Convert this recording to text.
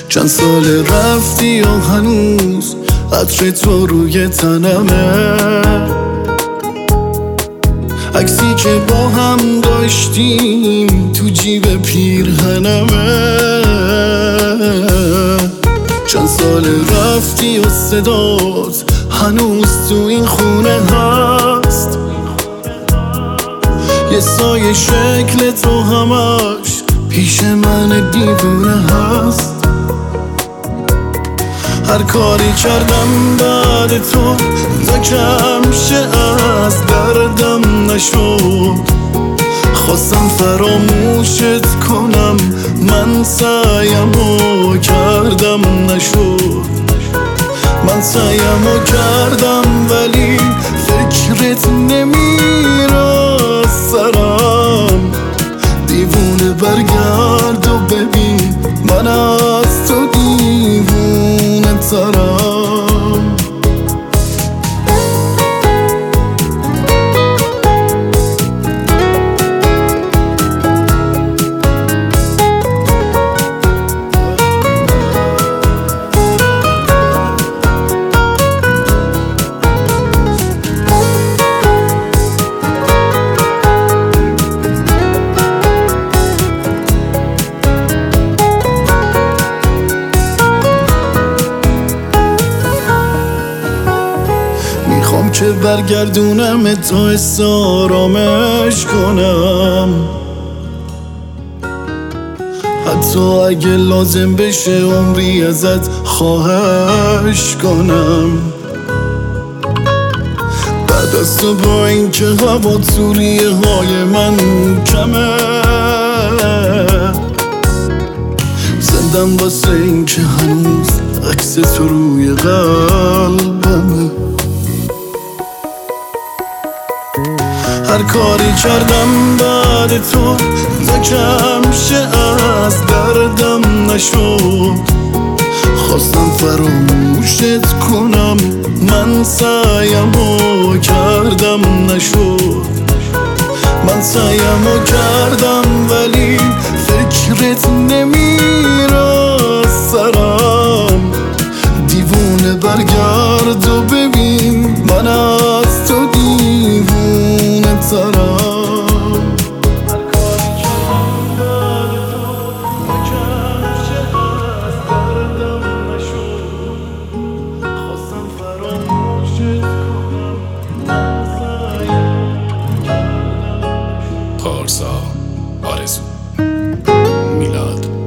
چند سال رفتی و هنوز عطر تو روی تنمه، عکسی که با هم داشتیم تو جیب پیرهنمه. چند سال رفتی و صدات هنوز تو این خونه هست، یه سایه شکل تو همش پیش من دیوونه هست. هر کاری کردم بعد تو کم شه از دردم نشد، خواستم فراموشت کنم من سعیمو کردم نشد. من سعیمو کردم ولی فکرت نمیره از سرم. دیوونه برگرد و ببین من از تو دیوونه ترم. میخوام که برگردونم تا حس آرامش کنم، حتی اگه لازم بشه عمری ازت خواهش کنم. بعد از تو با این که هوا تو ریه های من کمه، زندم واسه این که هنوز عکس تو روی قلبمه. هر کاری کردم بعد تو کم شه از دردم نشد، خواستم فراموشت کنم من سعیمو کردم نشد. من سعیمو کردم ولی فکرت نمیره از سرم. دیوونه برگرد و ببین من از تو دیوونه ترم. پارسا آرزو میلاد